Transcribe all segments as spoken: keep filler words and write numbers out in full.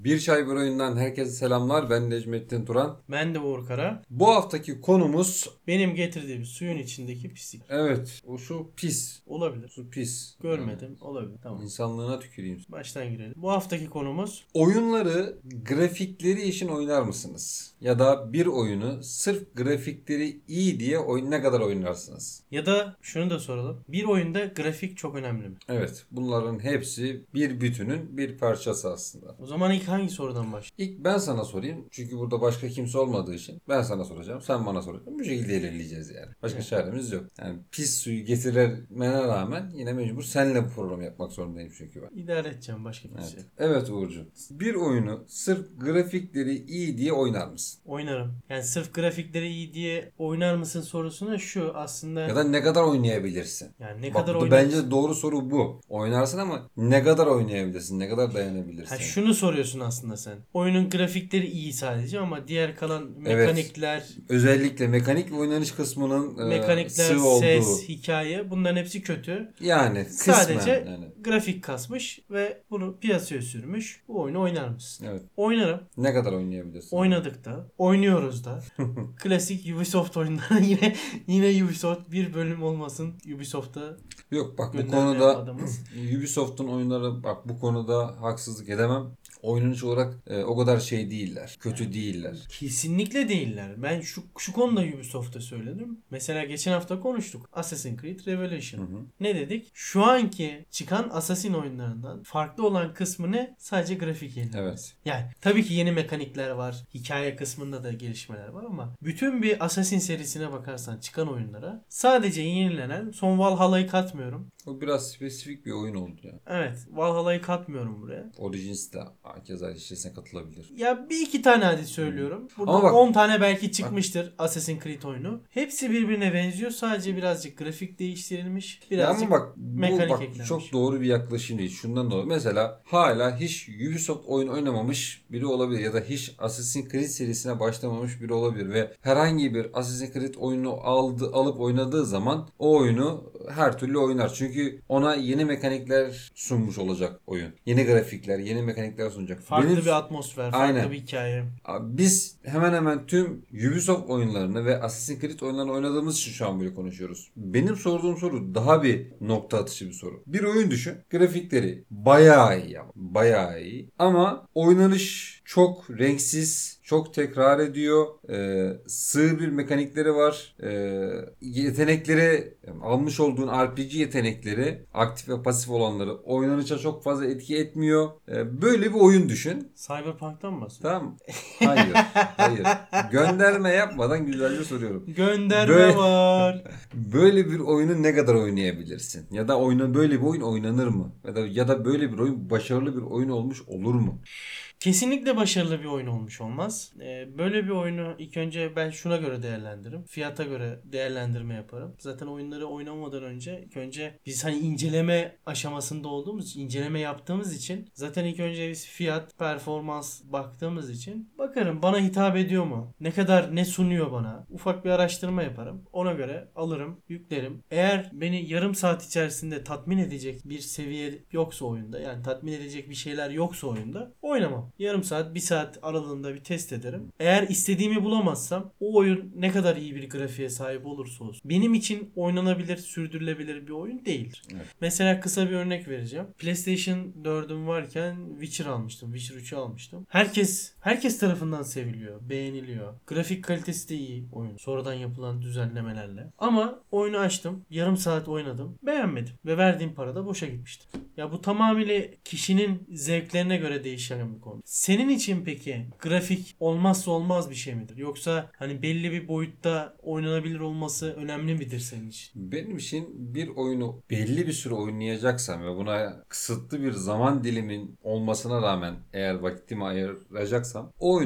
Bir Çay Bir Oyundan herkese selamlar. Ben Necmettin Turan. Ben de Uğur Kara. Bu haftaki konumuz Benim getirdiğim suyun içindeki pislik. evet o şu pis. Olabilir. Su pis. Görmedim. Olabilir. Tamam. İnsanlığına tüküreyim. Baştan girelim. Bu haftaki konumuz Oyunları grafikleri için oynar mısınız? Ya da bir oyunu sırf grafikleri iyi diye oyun ne kadar oynarsınız? ya da şunu da soralım. Bir oyunda grafik çok önemli mi? Evet, bunların hepsi bir bütünün bir parçası aslında. O zaman ilk hangi sorudan başlayalım? İlk ben sana sorayım. Çünkü burada başka kimse olmadığı için ben sana soracağım. Sen bana soracaksın. Bu şekilde ilerleyeceğiz yani. Başka Evet. çaremiz yok. Yani pis suyu getirmene rağmen yine mecbur seninle bu programı yapmak zorundayım çünkü ben. İdare edeceğim başka bir Evet. şey. Evet Uğurcuğum. Bir oyunu sırf grafikleri iyi diye oynar mısın? Oynarım. Yani sırf grafikleri iyi diye oynar mısın sorusuna şu aslında. Ya da ne kadar oynayabilirsin? Yani ne Bak, kadar bu da oynarsın? bence doğru soru bu. Oynarsın ama ne kadar oynayabilirsin? Ne kadar dayanabilirsin? Ha, şunu soruyorsun aslında sen. Oyunun grafikleri iyi sadece ama diğer kalan mekanikler, Özellikle mekanik ve oynanış kısmının e, mekanikler, sığ olduğu. ses, hikaye bunların hepsi kötü. Yani kısmen. Sadece yani. grafik kasmış ve bunu piyasaya sürmüş. Bu oyunu oynar mısın? Evet. Oynarım. Ne kadar oynayabilirsin? Oynadık da. Oynuyoruz da. Klasik Ubisoft oyunları yine yine Ubisoft bir bölüm olmasın Ubisoft'a Yok bak bu gönderme konuda adamız. Ubisoft'un oyunları bak bu konuda haksızlık edemem. Oynanış olarak e, o kadar şey değiller. Kötü değiller. Kesinlikle değiller. Ben şu şu konuda Ubisoft'a söyledim. Mesela geçen hafta konuştuk. Assassin's Creed Revelation. Hı hı. Ne dedik? Şu anki çıkan Assassin oyunlarından farklı olan kısmı ne? Sadece grafik yenilenmesi. Evet. Yani tabii ki yeni mekanikler var. Hikaye kısmında da gelişmeler var ama bütün bir Assassin serisine bakarsan çıkan oyunlara sadece yenilenen son Valhalla'yı katmıyorum. O biraz spesifik bir oyun oldu ya. Evet, Valhalla'yı katmıyorum buraya. Origins de keza işlesine katılabilir. Ya bir iki tane hadi söylüyorum. Burada Ama bak- on tane belki çıkmıştır Assassin's Creed oyunu. Hepsi birbirine benziyor. Sadece birazcık grafik değiştirilmiş. Ya Birazcık ama bak bu mekanik bak eklenmiş. çok doğru bir yaklaşım değil. Şundan dolayı mesela hala hiç Ubisoft oyun oynamamış biri olabilir ya da hiç Assassin's Creed serisine başlamamış biri olabilir ve herhangi bir Assassin's Creed oyunu aldı alıp oynadığı zaman o oyunu her türlü oynar. Çünkü ona yeni mekanikler sunmuş olacak oyun. Yeni grafikler, yeni mekanikler sunacak. Farklı Benim- bir atmosfer, farklı Aynen. bir hikaye. Abi Biz hemen hemen tüm Ubisoft oyunlarını ve Assassin's Creed oyunlarını oynadığımız için şu an böyle konuşuyoruz. Benim sorduğum soru daha bir nokta atışı bir soru. Bir oyun düşün. Grafikleri bayağı iyi ama. Bayağı iyi. Ama oynanış çok renksiz, çok tekrar ediyor. Ee, sığ bir mekanikleri var. Ee, yetenekleri, yani almış olduğun R P G yetenekleri, aktif ve pasif olanları oynanışa çok fazla etki etmiyor. Ee, böyle bir oyun düşün. Cyberpunk'tan mı bahsediyorsun? Tamam mı? Hayır. Hayır. Gönderme yapmadan güzelce soruyorum. Gönderme Böyle- var. Böyle bir oyunu ne kadar oynayabilirsin? Ya da oyna böyle bir oyun oynanır mı? Ya da ya da böyle bir oyun başarılı bir oyun olmuş olur mu? Kesinlikle başarılı bir oyun olmuş olmaz. Ee, böyle bir oyunu ilk önce ben şuna göre değerlendiririm. Fiyata göre değerlendirme yaparım. Zaten oyunları oynamadan önce ilk önce biz hani inceleme aşamasında olduğumuz için, inceleme yaptığımız için zaten ilk önce biz fiyat, performans baktığımız için bakarım bana hitap ediyor mu? Ne kadar ne sunuyor bana? Ufak bir araştırma yaparım. Ona göre alırım, yüklerim. Eğer beni yarım saat içerisinde tatmin edecek bir seviye yoksa oyunda, yani tatmin edecek bir şeyler yoksa oyunda oynamam. Yarım saat, bir saat aralığında bir test ederim. Eğer istediğimi bulamazsam o oyun ne kadar iyi bir grafiğe sahip olursa olsun benim için oynanabilir, sürdürülebilir bir oyun değildir. Evet. Mesela kısa bir örnek vereceğim. PlayStation dördüm varken Witcher almıştım. Witcher üçü almıştım. Herkes herkes tarafından seviliyor, beğeniliyor. Grafik kalitesi de iyi oyun. Sonradan yapılan düzenlemelerle. Ama oyunu açtım. Yarım saat oynadım. Beğenmedim. Ve verdiğim para da boşa gitmişti. Ya bu tamamıyla kişinin zevklerine göre değişen bir konu. Senin için peki grafik olmazsa olmaz bir şey midir? Yoksa hani belli bir boyutta oynanabilir olması önemli midir senin için? Benim için bir oyunu belli bir süre oynayacaksam ve buna kısıtlı bir zaman dilimin olmasına rağmen eğer vaktimi ayıracaksam o oyunu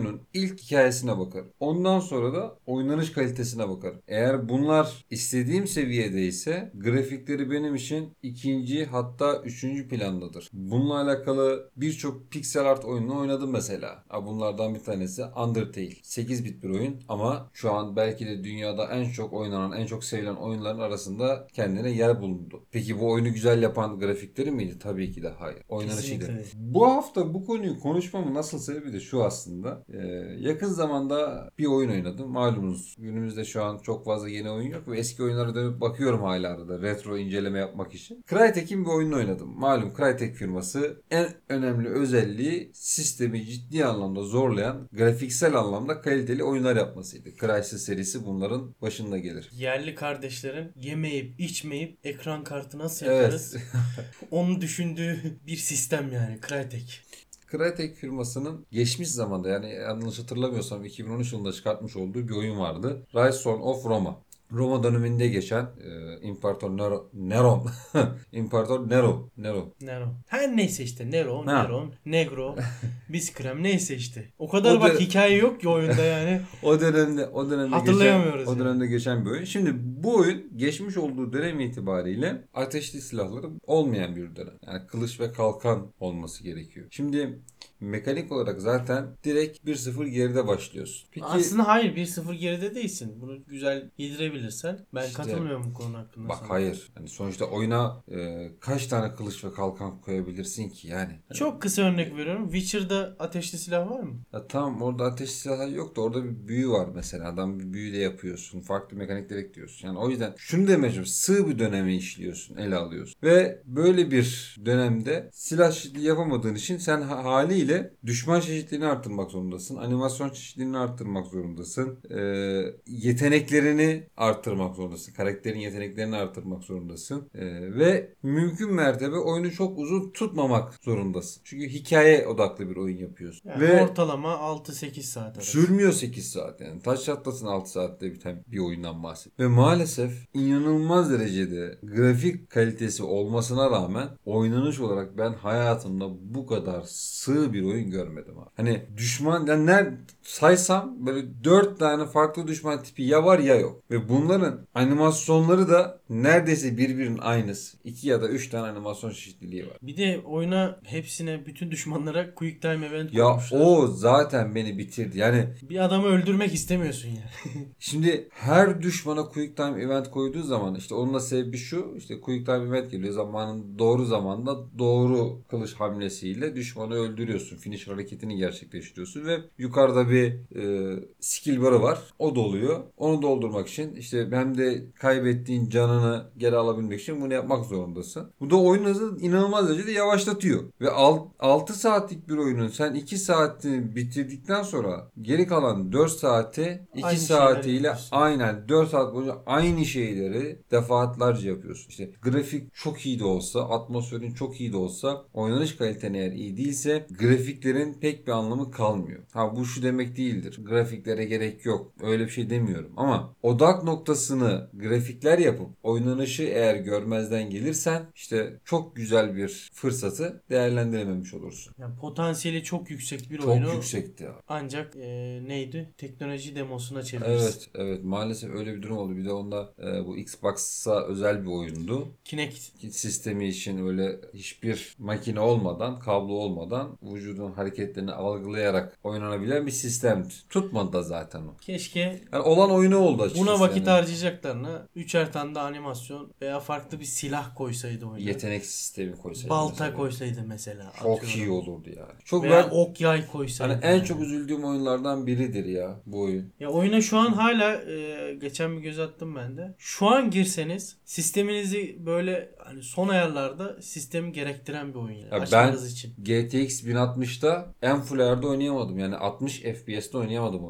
oyunun ilk hikayesine bakarım. Ondan sonra da oynanış kalitesine bakarım. Eğer bunlar istediğim seviyedeyse grafikleri benim için ikinci hatta üçüncü plandadır. Bununla alakalı birçok pixel art oyununu oynadım mesela. Bunlardan bir tanesi Undertale. sekiz bit bir oyun ama şu an belki de dünyada en çok oynanan, en çok sevilen oyunların arasında kendine yer bulundu. Peki bu oyunu güzel yapan grafikleri miydi? Tabii ki de hayır. Oynanışıydı. Kesinlikle. Bu hafta bu konuyu konuşmamın nasıl sebebi de şu aslında. Ee, yakın zamanda bir oyun oynadım. Malumunuz günümüzde şu an çok fazla yeni oyun yok ve eski oyunlara dönüp bakıyorum hala arada retro inceleme yapmak için. Crytek'in bir oyununu oynadım. Malum Crytek firması en önemli özelliği sistemi ciddi anlamda zorlayan, grafiksel anlamda kaliteli oyunlar yapmasıydı. Crysis serisi bunların başında gelir. Yerli kardeşlerin yemeyip içmeyip ekran kartı nasıl Evet. yaparız? Onu düşündüğü bir sistem yani Crytek. Crytek firmasının geçmiş zamanda yani yanlış hatırlamıyorsam iki bin on üç yılında çıkartmış olduğu bir oyun vardı. Rise of Roma. Roma döneminde geçen e, İmparator Nero, Neron, İmparator Nero, Nero. Nero. Her neyse işte Nero, Ha. Neron, Negro, Biskrem neyse işte. O kadar O bak de- hikaye yok ki oyunda yani. O dönemde o dönemde Hatırlayamıyoruz geçen, o yani. dönemde geçen bir oyun. Şimdi bu oyun geçmiş olduğu dönem itibariyle ateşli silahları olmayan bir dönem. Yani kılıç ve kalkan olması gerekiyor. Şimdi mekanik olarak zaten direkt bir sıfır geride başlıyorsun. Peki Aslında hayır bir sıfır geride değilsin. Bunu güzel yedirebilirsen. Ben İşte, katılmıyorum bu konu hakkında bak sana. hayır. Yani sonuçta oyuna e, kaç tane kılıç ve kalkan koyabilirsin ki yani? Çok kısa örnek veriyorum. Witcher'da ateşli silah var mı? Ya tamam orada ateş silahı yok da orada bir büyü var mesela. Adam bir büyüyle yapıyorsun. Farklı mekanikler ekliyorsun. Yani o yüzden şunu demeye çalışıyorum. Sığ bir dönemi işliyorsun. Ele alıyorsun. Ve böyle bir dönemde silah çeşitliliği yapamadığın için sen ha- haliyle düşman çeşitliliğini arttırmak zorundasın. Animasyon çeşitliliğini arttırmak zorundasın. Ee, yeteneklerini arttırmak zorundasın. Karakterin yeteneklerini arttırmak zorundasın. Ee, ve mümkün mertebe oyunu çok uzun tutmamak zorundasın. Çünkü hikaye odaklı bir oyun yapıyorsun. Yani ve ortalama altı sekiz saat arası. sürmüyor sekiz saat yani. Taş çatlasın altı saatte biten bir oyundan bahsediyor. Ve maalesef inanılmaz derecede grafik kalitesi olmasına rağmen oynanış olarak ben hayatımda bu kadar sığ bir oyun görmedim abi. Hani düşman yani ner saysam böyle dört tane farklı düşman tipi ya var ya yok. Ve bunların animasyonları da neredeyse birbirinin aynısı. iki ya da üç tane animasyon çeşitliliği var. Bir de oyuna hepsine bütün düşmanlara quick time event Ya koymuşlar. o zaten beni bitirdi. Yani Bir adamı öldürmek istemiyorsun yani. şimdi her düşmana quick time event koyduğu zaman işte onun da sebebi şu işte quick time event geliyor zamanın doğru zamanda doğru kılıç hamlesiyle düşmanı öldürüyorsun. Finish hareketini gerçekleştiriyorsun ve yukarıda bir e, skill barı var. O doluyor. Onu doldurmak için işte hem de kaybettiğin canını geri alabilmek için bunu yapmak zorundasın. Bu da oyun hızını inanılmaz derecede yavaşlatıyor. Ve altı saatlik bir oyunun sen iki saatini bitirdikten sonra geri kalan dört saati iki Aynı saatiyle şeyleri yapıyorsun. aynen dört saat boyunca aynı şeyleri defaatlerce yapıyorsun. İşte grafik çok iyi de olsa, atmosferin çok iyi de olsa, oynanış kaliten eğer iyi değilse grafiklerin pek bir anlamı kalmıyor. Ha bu şu demek değildir. Grafiklere gerek yok. Öyle bir şey demiyorum. Ama odak noktasını grafikler yapıp oynanışı eğer görmezden gelirsen işte çok güzel bir fırsatı değerlendirememiş olursun. Yani potansiyeli çok yüksek bir Çok oyunu yüksekti ya. ancak e, neydi? Teknoloji demosuna çeviririz. Evet, evet maalesef öyle bir durum oldu. Bir de onda e, bu Xbox'a özel bir oyundu. Kinect. Sistemi için öyle hiçbir makine olmadan, kablo olmadan vücudun hareketlerini algılayarak oynanabilen bir sistemdi. Tutmadı da zaten o. Keşke Yani olan oyunu oldu açıkçası. buna vakit yani. harcayacaklarına üçer tane de animasyon veya farklı bir silah koysaydı oyuna. Yetenek sistemi koysaydı. Balta mesela. koysaydı mesela. Çok atıyorum. iyi olurdu ya. Çok Veya ben ok yay koysaydı. hani en yani. çok üzüldüğüm oyunlardan biridir ya bu oyun. Ya oyuna şu an hala e, geçen bir göz attım ben de. Şu an girseniz sisteminizi böyle hani son ayarlarda sistemi gerektiren bir oyun yani. Ya Açmanız ben için. G T X bin altmışta en full ayarda oynayamadım. Yani altmış F P S'te oynayamadım oyunu.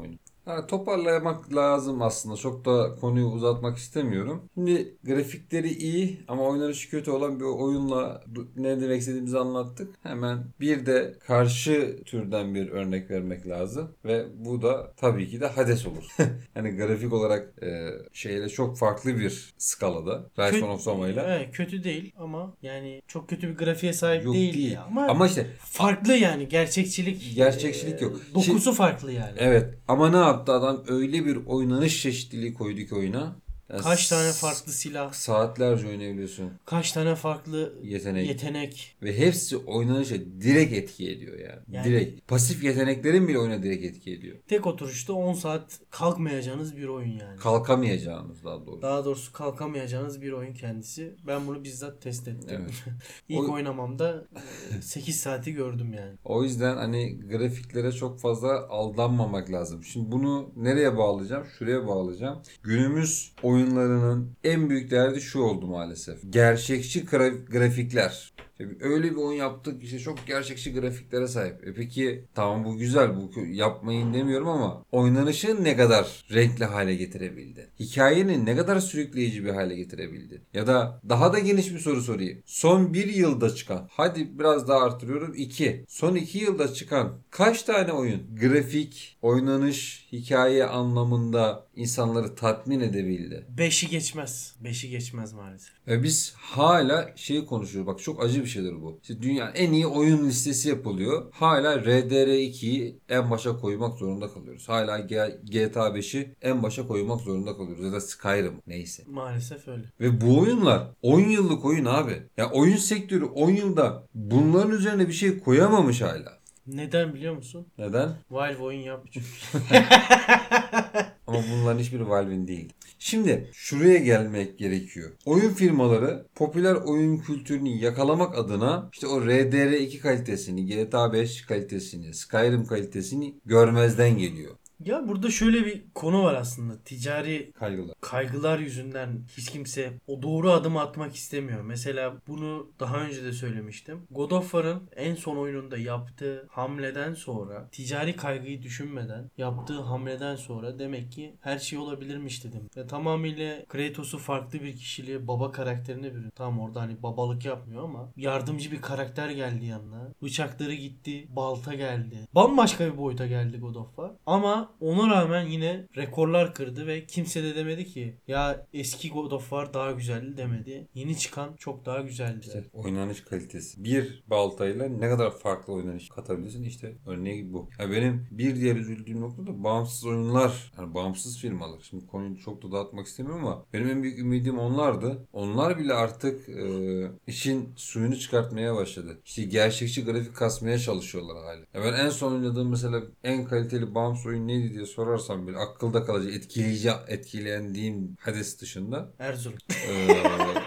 Ha, toparlamak lazım aslında. Çok da konuyu uzatmak istemiyorum. Şimdi grafikleri iyi ama oynanışı kötü olan bir oyunla ne demek istediğimizi anlattık. Hemen bir de karşı türden bir örnek vermek lazım. Ve bu da tabii ki de Hades olur. Yani grafik olarak e, şeyle çok farklı bir skalada. Rise Kötü, of Sama'yla. evet, kötü değil ama yani çok kötü bir grafiğe sahip Yok değil, değil. ya. Ama, Ama işte farklı yani gerçekçilik Gerçekçilik e, yok. Dokusu Şimdi- farklı yani. evet ama ne yaptı adam? Öyle bir oynanış çeşitliliği koydu ki oyuna. Yani Kaç tane s- farklı silah, saatlerce oynayabiliyorsun. kaç tane farklı Yetenek. yetenek. Ve hepsi oynanışa direkt etki ediyor yani. Yani- Direkt. Pasif yeteneklerin bile oyuna direkt etki ediyor. Tek oturuşta on saat kalkmayacağınız bir oyun yani. Kalkamayacağınız daha doğrusu. Daha doğrusu kalkamayacağınız bir oyun kendisi. Ben bunu bizzat test ettim. Evet. İlk O- oynamamda sekiz saati gördüm yani. O yüzden hani grafiklere çok fazla aldanmamak lazım. Şimdi bunu nereye bağlayacağım? Şuraya bağlayacağım. Günümüz oyunlarının en büyük derdi şu oldu maalesef. Gerçekçi gra- grafikler. Şimdi öyle bir oyun yaptık işte çok gerçekçi grafiklere sahip. E peki tamam bu güzel bu yapmayın demiyorum ama oynanışı ne kadar renkli hale getirebildi? Hikayenin ne kadar sürükleyici bir hale getirebildi? Ya da daha da geniş bir soru sorayım. Son bir yılda çıkan, hadi biraz daha artırıyorum iki. Son iki yılda çıkan kaç tane oyun grafik, oynanış, hikaye anlamında insanları tatmin edebildi? Beşi geçmez. Beşi geçmez maalesef. Ve biz hala şeyi konuşuyoruz. Bak çok acı bir şeydir bu. İşte dünyanın en iyi oyun listesi yapılıyor. Hala R D R ikiyi en başa koymak zorunda kalıyoruz. Hala G- GTA beşi en başa koymak zorunda kalıyoruz. Ya da Skyrim neyse. Maalesef öyle. Ve bu oyunlar on yıllık oyun abi. Ya oyun sektörü on yılda bunların üzerine bir şey koyamamış hala. Neden biliyor musun? Neden? Valve oyun yapmış. Ama bunların hiçbiri Valve'in değil. Şimdi şuraya gelmek gerekiyor. Oyun firmaları popüler oyun kültürünü yakalamak adına işte o R D R iki kalitesini, G T A beş kalitesini, Skyrim kalitesini görmezden geliyor. Ya burada şöyle bir konu var aslında. Ticari Kaygılar. kaygılar yüzünden hiç kimse o doğru adımı atmak istemiyor. Mesela bunu daha önce de söylemiştim. God of War'ın en son oyununda yaptığı hamleden sonra, ticari kaygıyı düşünmeden yaptığı hamleden sonra demek ki her şey olabilirmiş dedim. Ve tamamıyla Kratos'u farklı bir kişiliğe, baba karakterine bürün. Tamam orada hani babalık yapmıyor ama yardımcı bir karakter geldi yanına. Bıçakları gitti, balta geldi. Bambaşka bir boyuta geldi God of War. Ama ona rağmen yine rekorlar kırdı ve kimse de demedi ki ya eski God of War daha güzeldi demedi. Yeni çıkan çok daha güzeldi. İşte oynanış kalitesi. Bir baltayla ne kadar farklı oynanış katabilirsin işte örneği bu. Ya benim bir diğer üzüldüğüm nokta da bağımsız oyunlar. Yani bağımsız firmalar. Şimdi konuyu çok da dağıtmak istemiyorum ama benim en büyük ümidim onlardı. Onlar bile artık e, işin suyunu çıkartmaya başladı. İşte gerçekçi grafik kasmaya çalışıyorlar hala. Ya ben en son oynadığım mesela en kaliteli bağımsız oyun neydi diye sorarsam bile akılda kalıcı etkileyici etkilendiğim Hades dışında Erzurum. Ee,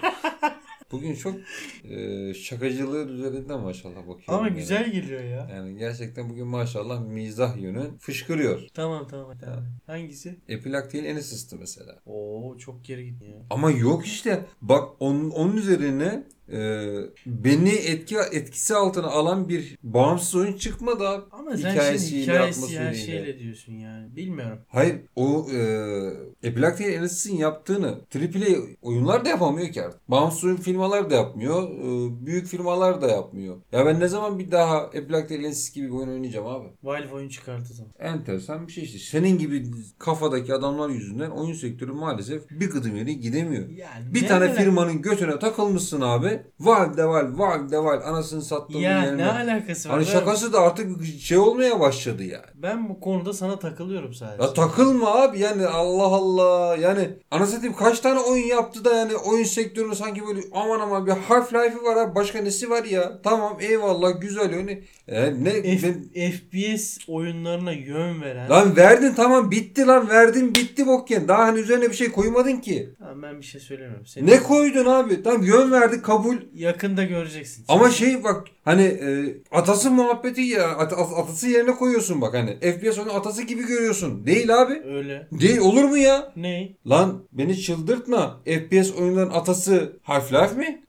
bugün çok e, şakacılığın üzerinde maşallah bakıyorum. Ama yani. güzel geliyor ya. Yani gerçekten bugün maşallah mizah yönü fışkırıyor. Tamam tamam tamam. Hangisi? Epilactial Anesis'ti mesela. Oo çok geri gitti ya. Ama yok işte. Bak onun, onun üzerine e, beni etki etkisi altına alan bir bağımsız oyun çıkmadı abi. Ama sen şimdi Hikayesiyle, hikayesi her atmosferiyle. şeyle diyorsun yani. Bilmiyorum. Hayır o e, Epilactial Anesis'in yaptığını Triple A oyunlar da yapamıyor ki artık. Bağımsız oyun firmalar da yapmıyor. e, büyük firmalar da yapmıyor. Ya ben ne zaman bir daha Epilactial Anesis gibi bir oyun oynayacağım abi? Valve oyun çıkarttı zaman. Enteresan bir şey işte. Senin gibi kafadaki adamlar yüzünden oyun sektörü maalesef bir gıdım ileri gidemiyor. Yani Bir ne tane alaka- firmanın götüne takılmışsın abi. Valve de Valve, Valve de Valve anasını sattığım Ya yerine. ne alakası var? Hani Ben- şakası da artık şey olmaya başladı yani. Ben bu konuda sana takılıyorum sadece. Ya takılma abi yani Allah Allah yani anasını satayım kaç tane oyun yaptı da yani oyun sektörünü sanki böyle aman aman bir Half-Life'ı var abi başka nesi var ya tamam eyvallah güzel oyunu e, ne F- ben- F P S oyunlarına yön veren. lan verdin tamam bitti lan verdin bitti bokken daha hani üzerine bir şey koymadın ki Tamam ben bir şey söylemiyorum. Senin ne koydun abi tamam yön verdik kabul yakında göreceksin. ama şey bak hani e, atası muhabbeti ya at- at- atası yerine koyuyorsun bak hani F P S oyunu atası gibi görüyorsun değil abi. Öyle. Değil olur mu ya? Ne? Lan beni çıldırtma. F P S oyunların atası Half-Life mi?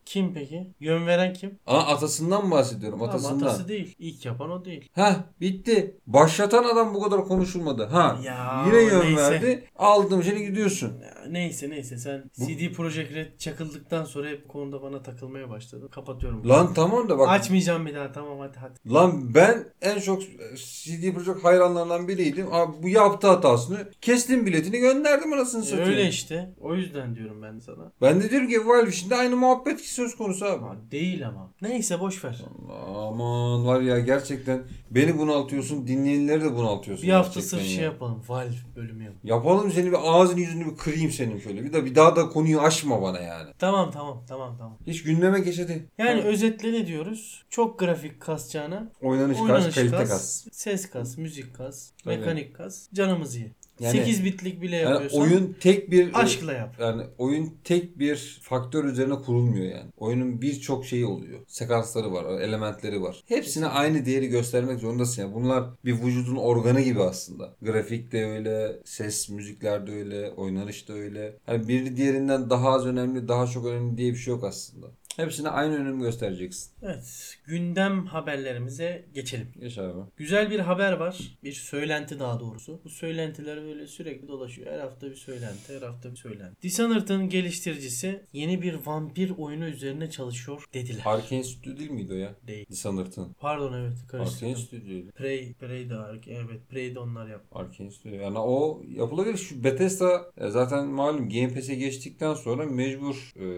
Kim peki? Yön veren kim? Aa, atasından bahsediyorum. Tamam, Atasından. atası değil. İlk yapan o değil. Heh, bitti. Başlatan adam bu kadar konuşulmadı. Ha, Ya, yine yön neyse. verdi. Aldım seni gidiyorsun. Ya, neyse neyse sen Bu- C D Projekt Red çakıldıktan sonra hep bu konuda bana takılmaya başladın. Kapatıyorum. Lan tamam da bak. Açmayacağım bir daha, tamam hadi hadi. Lan ben en çok C D Projekt hayranlarından biriydim. Abi bu yaptı hatasını. Kestim biletini gönderdim anasını E, satayım. öyle işte. O yüzden diyorum ben de sana. Ben de diyorum ki Valve şimdi aynı muhabbet ki söz konusu abi. Ha, değil ama. Neyse boş ver. Aman var ya gerçekten beni bunaltıyorsun, dinleyenleri de bunaltıyorsun. Bir hafta gerçekten sırf şey ya. yapalım. Valve bölümü yapalım. Yapalım seni bir ağzını yüzünü bir kırayım senin şöyle. Bir de bir daha da konuyu açma bana yani. Tamam tamam tamam tamam. Hiç gündeme geç hadi. Yani Ha. özetle ne diyoruz? Çok grafik kasacağına Oynanış, oynanış kas, kalite kas, kas. ses kas, müzik kas, Tabii. mekanik kas. Canımız iyi. Yani- sekiz bitlik bile Yani yapıyorsan oyun tek bir aşkla yap. yani oyun tek bir faktör üzerine kurulmuyor yani. Oyunun birçok şeyi oluyor. Sekansları var, elementleri var. Hepsine aynı değeri göstermek zorundasın yani. Bunlar bir vücudun organı gibi aslında. Grafik de öyle, ses, müzikler de öyle, oynanış da öyle. Yani biri diğerinden daha az önemli, daha çok önemli diye bir şey yok aslında. Hepsine aynı önem göstereceksin. Evet, gündem haberlerimize geçelim. Geç abi. Güzel bir haber var. Bir söylenti daha doğrusu. Bu söylentiler böyle sürekli dolaşıyor. Her hafta bir söylenti, her hafta bir söylenti. Dishonored'ın geliştiricisi yeni bir vampir oyunu üzerine çalışıyor dediler. Arkane Studio değil miydi o ya? Değil. Dishonored'ın. Pardon, evet Arkane karıştırdım. Studio'ydu. Prey, Prey de Ark- evet Prey de onlar yaptı. Arkane Studio. Yani o yapılabilir. Şu Bethesda e, zaten malum Game Pass'e geçtikten sonra mecbur e,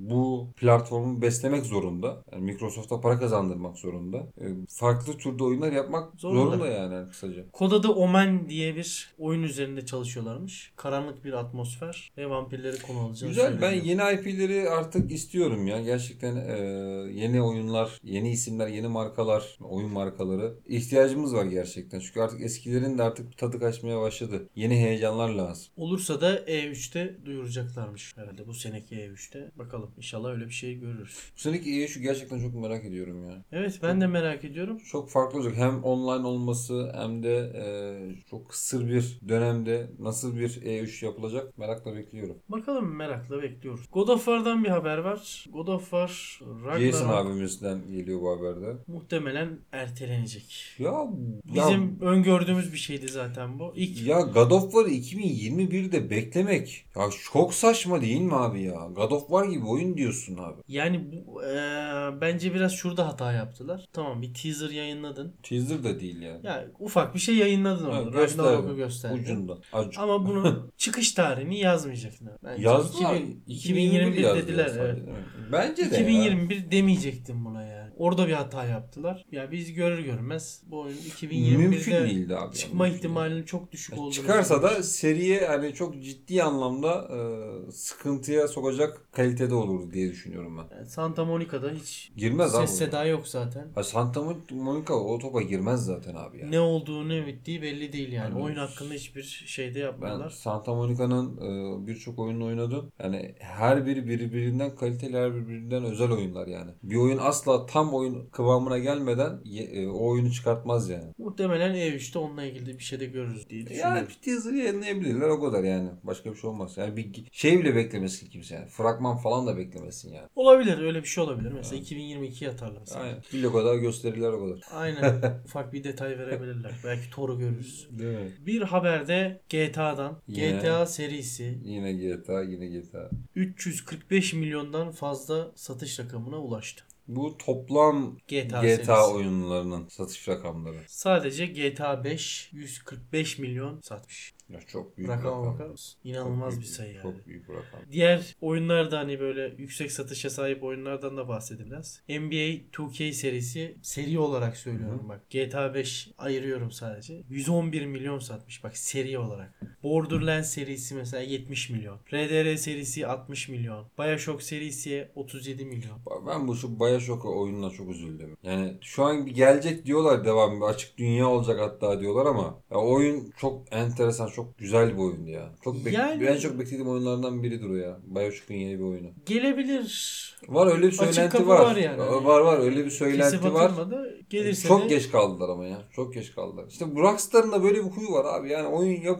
bu platformu beslemek zorunda. Yani Microsoft'a para kazandırmak zorunda. E, farklı türde oyunlar yapmak Zorunda. zorunda, yani kısaca. Kod adı Omen diye bir oyun üzerinde çalışıyorlarmış. Karanlık bir atmosfer ve vampirleri konu alacağını Güzel. Ben söyleniyor. yeni I P'leri artık istiyorum ya. Gerçekten e, yeni oyunlar, yeni isimler, yeni markalar, oyun markaları ihtiyacımız var gerçekten. Çünkü artık eskilerin de artık tadı kaçmaya başladı. Yeni heyecanlar lazım. Olursa da E üçte duyuracaklarmış herhalde bu seneki E üçte. Bakalım inşallah öyle bir şey görürüz. Bu seneki E üçü gerçekten çok merak ediyorum ya. Evet, ben de merak ediyorum. Çok farklı olacak. Hem online olması hem de e, çok kısır bir dönemde nasıl bir E üç yapılacak merakla bekliyorum. Bakalım, merakla bekliyoruz. God of War'dan bir haber var. God of War Jason Ragnarok abimizden geliyor bu haberde. muhtemelen ertelenecek. Ya Bizim öngördüğümüz bir şeydi zaten bu. İlk ya, ya God of War'ı iki bin yirmi birde beklemek ya çok saçma değil mi abi ya? God of War gibi oyun diyorsun abi. yani bu eee, bence biraz şurada hata yaptılar. Tamam, bir teaser yayınladın. Teaser da değil yani. Ya ufak bir şey yayınladın Ha, orada. gösterdi. Ragnarok'u gösterdin. Ucundan. Azıcık. Ama bunun çıkış tarihini yazmayacaktın. Bence Yazdılar. iki bin- iki bin yirmi bir yazdılar dediler. sadece, Evet. değil mi? Bence de iki bin ya. yirmi bir demeyecektim buna yani. Orada bir hata yaptılar. Ya biz görür görmez bu oyun iki bin yirmi Mümkün birde değildi abi. çıkma Mümkün ihtimalinin çok düşük değil. olduğunu Çıkarsa da söylemiş. seriye hani çok ciddi anlamda e, sıkıntıya sokacak kalitede olur diye düşünüyorum ben. Yani Santa Monica'da hiç Girmez abi. ses seda yok zaten. Ha, Santa Monica o topa girmez zaten abi ya. Ne olduğu ne bittiği belli değil yani. Hani Oyun hakkında hiçbir şeyde Ben yapmıyorlar. Santa Monica'nın e, birçok oyununu oynadım. Yani her biri birbirinden kaliteli, her birbirinden özel oyunlar yani. Bir oyun asla tam oyun kıvamına gelmeden ye- e, o oyunu çıkartmaz yani. Muhtemelen E üçte onunla ilgili de bir şey de görürüz diye düşünüyorum. Yani bir teaser yayınlayabilirler o kadar yani. Başka bir şey olmaz. Yani bir şey bile beklemesin kimse yani. Fragman falan da beklemesin yani. Olabilir, öyle bir şey olabilir. Mesela iki bin yirmi iki atarlar mesela. Aynen. Bir o kadar gösterirler o kadar. Aynen. Ufak bir detay verebilirler. Belki Thor'u görürüz. Değil mi? Bir haberde G T A'dan. Yine. G T A serisi Yine G T A, yine G T A. üç yüz kırk beş milyondan fazla satış rakamına ulaştı. Bu toplam G T A, G T A serisi. oyunlarının satış rakamları. Sadece G T A beş yüz kırk beş milyon satmış. Ya çok büyük Rakama rakam. bakar mısın? İnanılmaz Çok bir büyük, sayı yani. Çok büyük bir rakam. Diğer oyunlarda hani böyle yüksek satışa sahip oyunlardan da bahsedeyim biraz. N B A iki K serisi seri olarak söylüyorum Hı hı. bak. G T A beş ayırıyorum sadece. yüz on bir milyon satmış bak seri olarak. Borderlands serisi mesela yetmiş milyon. R D R serisi altmış milyon. BioShock serisi otuz yedi milyon. Ben bu şu BioShock oyununa çok üzüldüm. Yani şu an bir gelecek diyorlar, devam bir açık dünya olacak hatta diyorlar ama ya oyun çok enteresan, çok güzel bir oyundu ya. Çok bek- Yani- en çok beklediğim oyunlardan biridir o ya. BioShock'un yeni bir oyunu. Gelebilir. Var öyle bir Açık söylenti kapı var. var yani. Var var öyle bir Kesip söylenti var. atılmadı. Gelirse Çok de geç kaldılar ama ya. Çok geç kaldılar. İşte bu Rockstar'ın da böyle bir huyu var abi. Yani oyun yapıyor yapmıyor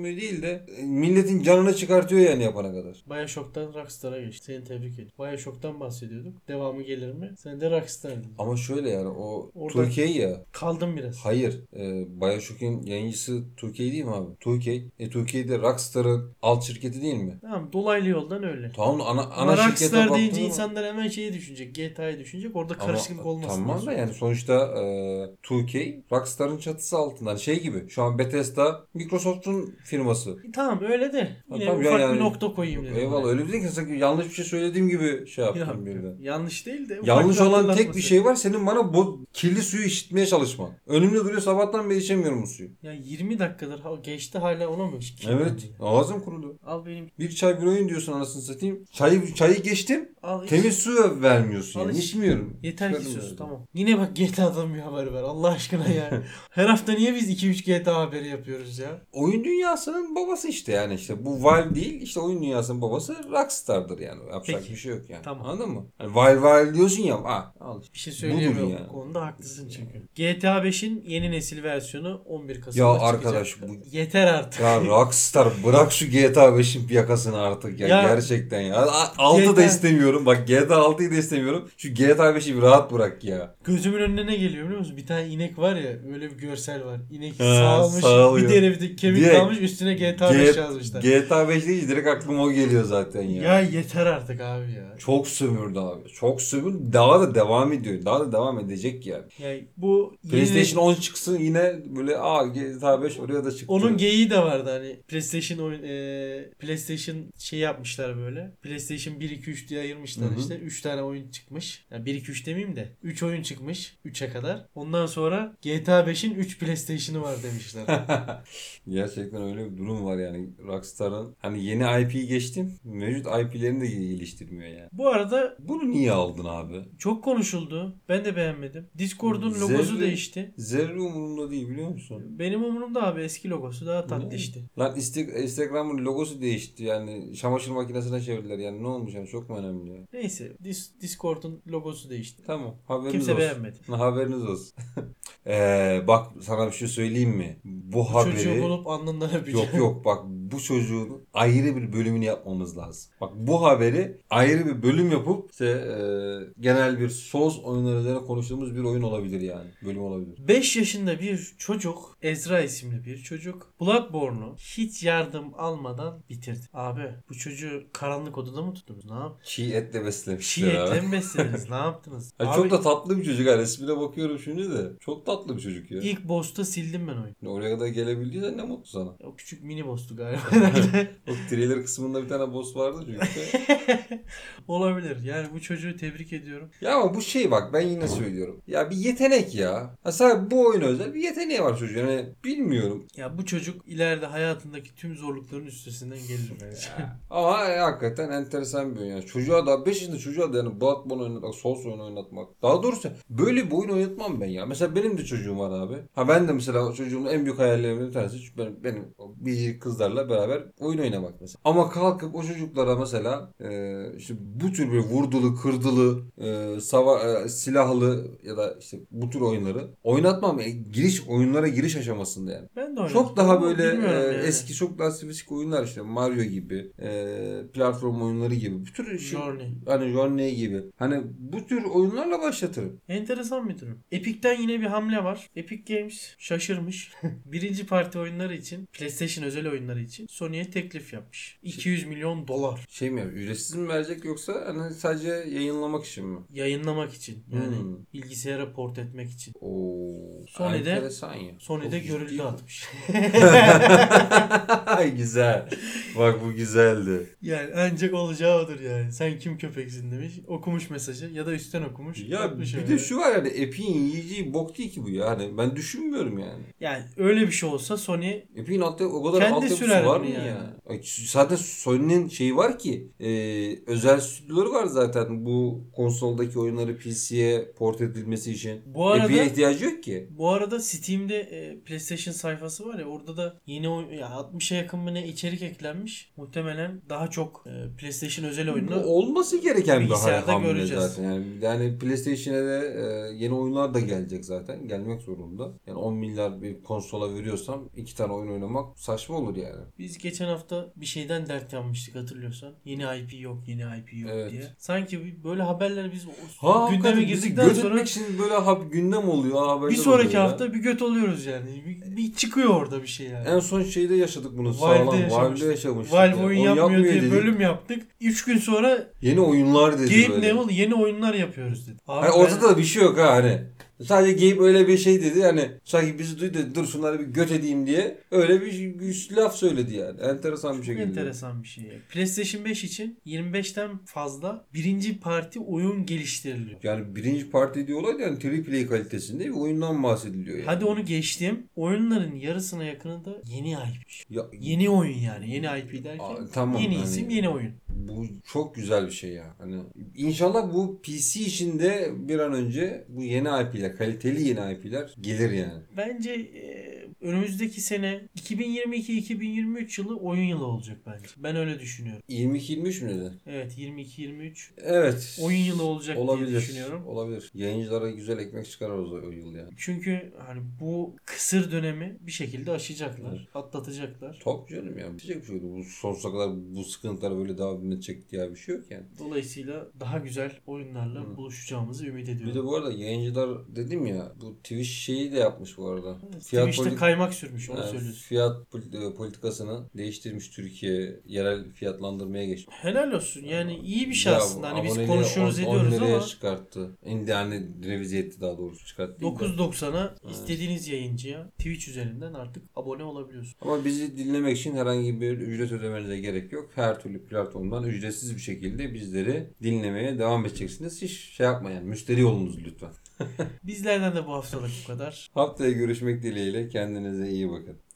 sorumluyu değil de e, milletin canını çıkartıyor yani yapana kadar. BioShock'tan Rockstar'a geçti. Seni tebrik ediyorum. BioShock'tan bahsediyorduk. Devamı gelir mi? Sen de Rockstar dedin. Ama şöyle yani o Orada- Türkiye ya. Kaldım biraz. Hayır. E, BioShock'un yayıncısı Türkiye değil mi abi? Türkiye. E Türkiye'de Rockstar'ın alt şirketi değil mi? Tamam, dolaylı yoldan öyle. Tamam ana, ana Ama şirkete Rockstar baktığın deyince zaman- insanlar hemen şeyi düşünecek. G T A'yı düşünecek. Orada Ama karışıklık olmasın. tamam da diye yani sonuçta e, Türkiye Rockstar'ın çatısı altından şey gibi. Şu an Bethesda Microsoft'un firması. E, Tamam öyle de. Yine Tamam, ufak yani- bir nokta koyayım dedim. Eyvallah oraya. öyle değil ki sanki yanlış bir şey söylediğim gibi şey yaptım Yok, birden. yanlış değil de. ufak Yanlış bir olan tek hatırlatması. bir şey var, senin bana bu kirli suyu işitmeye çalışman. Önümde duruyor, sabahtan beri içemiyorum bu suyu. Ya yirmi dakikadır ha- geçti hala ona mı? Evet, ağzım kurudu. Al benim. Bir çay bir oyun diyorsun anasını satayım. Çayı, çayı geçtim, Al iç. temiz su vermiyorsun Al yani, iç. içmiyorum. Yeter ki Çıkardım sus, böyle. tamam. Yine bak G T A'dan bir haber ver Allah aşkına ya. Her hafta niye biz iki üç G T A haberi yapıyoruz ya? Oyun dünyasının babası işte yani işte bu Valve değil, işte oyun dünyasının babası Rockstar'dır yani. Yapacak Peki. bir şey yok yani. Tamam. Anladın mı? Yani Valve Valve diyorsun ya, ah, al. Bir şey Budur söyleyemiyorum yani. bu konuda, haklısın çünkü. G T A beşin yeni nesil versiyonu on bir Kasım'da Ya çıkacak. arkadaş bu Yeter artık. ya Rockstar bırak şu G T A beşin yakasını artık ya, Ya- gerçekten ya. altı da G T A istemiyorum. Bak G T A altıyı da istemiyorum. Şu G T A beşi bir rahat bırak ya. Gözümün önüne ne geliyor biliyor musun? Bir tane inek var ya, öyle bir görsel var. İnek He, sağılmış, sağlıyor. bir deri bir de kemik Direkt kalmış, üstüne G T A beş yazmışlar. G T A beş deyince direkt aklıma o geliyor zaten ya. Ya yeter artık abi ya. Çok sömürdü abi. Çok sömürdü. Daha da devam ediyor. Daha da devam edecek yani. Yani bu yeni- PlayStation on çıksın yine böyle aa G T A beş oraya da çıktı. onun geyiği de vardı hani PlayStation oyun e, PlayStation şey yapmışlar böyle. PlayStation bir iki üç diye ayırmışlar Hı hı. işte. üç tane oyun çıkmış. Yani bir iki üç demeyeyim de üç oyun çıkmış üçe kadar. Ondan sonra G T A beşin üç PlayStation'ı var demişler. Gerçekten öyle bir durum var yani Rockstar'ın. Hani yeni I P'yi geçtim. Mevcut I P'lerini de geliştirmiyor yani. Bu arada Bunu niye aldın abi? çok konuşuldu. Ben de beğenmedim. Discord'un logosu Zerre- değişti. Zerre umurumda değil biliyor musun? Benim umurumda abi, eski logosu daha Ne? tatlı işte. Lan Insta- Instagram'ın logosu değişti yani. Çamaşır makinesine çevirdiler yani. Ne olmuş yani, çok mu önemli ya? Neyse Dis- Discord'un logosu değişti. Tamam, haberiniz Kimse olsun. beğenmedi. Haberiniz olsun. Ee, bak sana bir şey söyleyeyim mi? Bu, Bu haberi... çocuğu bulup alnından öpeceğim. Yok yok bak, bu çocuğun ayrı bir bölümünü yapmamız lazım. Bak bu haberi ayrı bir bölüm yapıp işte e, genel bir Souls oyunları üzerine konuştuğumuz bir oyun olabilir yani. Bölüm olabilir. beş yaşında bir çocuk, Ezra isimli bir çocuk, Bloodborne'u hiç yardım almadan bitirdi. Abi bu çocuğu karanlık odada mı tuttunuz? Ne yap? Çiğ etle Çiğ beslemişler abi. etle mi beslediniz? Ne yaptınız? Ay, Abi, çok da tatlı bir çocuk ha. Resmine bakıyorum şimdi de. Çok tatlı bir çocuk ya. ilk boss'ta sildim ben oyunu. Oraya kadar gelebildiysen ne mutlu sana. O küçük mini boss'tu galiba herhalde. O trailer kısmında bir tane boss vardı çünkü. Olabilir. Yani bu çocuğu tebrik ediyorum. Ya ama bu şey bak, ben yine söylüyorum. Ya bir yetenek ya. Ha sadece bu oyuna özel bir yeteneği var çocuğun. Yani bilmiyorum. Ya bu çocuk ileride hayatındaki tüm zorlukların üstesinden gelir bence. Ama e, hakikaten enteresan bir oyun yani. Çocuğa da beş yaşında çocuğa da yani Bloodborne oynatmak, Souls oyunu oynatmak. Daha doğrusu böyle bir oyun oynatmam ben ya. Mesela benim de çocuğum var abi. Ha ben de mesela çocuğumun en büyük hayallerimin bir tanesi benim, benim bir kızlarla beraber oyun oynamak mesela. Ama kalkıp o çocuklara mesela e, işte bu tür bir vurdulu, kırdılı, e, sava, e, silahlı ya da işte bu tür oyunları oynatmam. E, giriş oyunlara giriş aşamasında yani. Ben de oynadım. Çok daha Ama böyle bilmiyorum e, yani. eski, çok daha spesifik oyunlar işte Mario gibi, e, platform oyunları gibi. Bu tür şey, Journey. hani Journey gibi. Hani bu tür oyunlarla başlatırım. Enteresan bir durum. Epic'ten yine bir hamle var. Epic Games şaşırmış. Birinci parti oyunları için, PlayStation özel oyunları için Sony'ye teklif yapmış. iki yüz milyon dolar. Şey mi, ücretsiz mi verecek yoksa hani sadece yayınlamak için mi? Yayınlamak için. Yani Hmm. bilgisayara port etmek için. Oo, Sony'de- enteresan ya. Sony'de Çok görüldü ciddi. atmış. Güzel. Bak bu güzeldi. Yani ancak olacağı odur yani. Sen kim köpeksin demiş. Okumuş mesajı ya da üstten okumuş. Ya atmış bir öyle. de şu var yani, Epic'in yiyeceği bok değil ki bu ya. Hani ben düşünmüyorum yani. Yani öyle bir şey olsa Sony Epic'in altyapı o kadar Kendi altyapısı sürer var bunu mı yani. ya? Ay, zaten Sony'nin şeyi var ki e, özel stüdyoları var zaten bu konsoldaki oyunları P C'ye port edilmesi için. Bu arada Epic'e ihtiyacı yok ki. Bu arada Steam'de e, PlayStation sayfası var ya, orada da yeni oyun, ya altmışa yakın mı ne içerik eklenmiş. Muhtemelen daha çok e, PlayStation özel Bu oyunu olması gereken bir bilgisayarda hamle göreceğiz. zaten. Yani, yani PlayStation'a da e, yeni oyunlar da gelecek zaten. Gelmek zorunda. Yani on milyar bir konsola veriyorsam iki tane oyun oynamak saçma olur yani. Biz geçen hafta bir şeyden dert yanmıştık, hatırlıyorsan. Yeni I P yok, yeni I P yok Evet. diye. Sanki böyle haberler biz o Ha, gündeme hakikaten bizi girdikten göz sonra etmek için böyle ha- gündem oluyor. Haberler bir sonraki oluyor ya. hafta bir göt oluyoruz yani. Bir, bir çıkıyor orada bir şey yani. En son şeyde yaşadık bunu. Valve'de Sağlam. yaşamıştık. Valve'de yaşamıştık. Valve ya. oyun Oyun yapmıyor diye dedik. bölüm yaptık. üç gün sonra Yeni oyunlar dedi Gabe böyle. Newell yeni oyunlar yapıyoruz dedi. Abi Hani ben- ortada da bir şey yok ha hani. Sadece Gabe öyle bir şey dedi hani sanki bizi duydu dur şunları bir göt edeyim diye öyle bir, bir laf söyledi yani. Enteresan bir Çok şekilde. enteresan bir şey. PlayStation beş için yirmi beşten fazla birinci parti oyun geliştiriliyor. Yani birinci parti diyorlar yani triple A kalitesinde bir oyundan bahsediliyor yani. Hadi onu geçtim. Oyunların yarısına yakını da yeni I P. Ya, Yeni oyun yani. Yeni I P derken Aa, tamam, yeni hani- isim, yeni oyun. bu çok güzel bir şey ya. Hani inşallah bu P C işinde bir an önce bu yeni I P'ler, kaliteli yeni I P'ler gelir yani. Bence e, önümüzdeki sene iki bin yirmi iki iki bin yirmi üç yılı oyun yılı olacak bence. Ben öyle düşünüyorum. yirmi iki yirmi üç mü dedi? Evet, yirmi iki yirmi üç Evet. oyun yılı olacak olabilir, diye düşünüyorum. Olabilir. Yayıncılara güzel ekmek çıkarırız o, o yıl yani. Çünkü hani bu kısır dönemi bir şekilde aşacaklar, atlatacaklar. Top canım ya. Bitecek bir şey yok. Bu sonsuza kadar bu sıkıntılar böyle devam edecek diye bir şey yok yani. Dolayısıyla daha güzel oyunlarla Hı. buluşacağımızı ümit Bir ediyorum. de bu arada yayıncılar dedim ya bu Twitch şeyi de yapmış bu arada. Evet, Fiyat Twitch'te politik- kaymak sürmüş, onu Yani söylüyorsun. fiyat pol- politikasını değiştirmiş Türkiye. Yerel fiyatlandırmaya geçmiş. Helal olsun. Yani iyi bir şey Ya, aslında. Hani biz aboneliği konuşuyoruz on- on ediyoruz liraya ama çıkarttı. Şimdi yani revize etti daha doğrusu çıkarttı. değil de. dokuz doksana istediğiniz yayıncıya Twitch üzerinden artık abone olabiliyorsun. Ama bizi dinlemek için herhangi bir ücret ödemenize gerek yok. Her türlü platformdan ücretsiz bir şekilde bizleri dinlemeye devam edeceksiniz. Hiç şey yapmayın. Müşteri olunuz lütfen. Bizlerden de bu haftalık bu kadar. Haftaya görüşmek dileğiyle. Kendinize iyi bakın.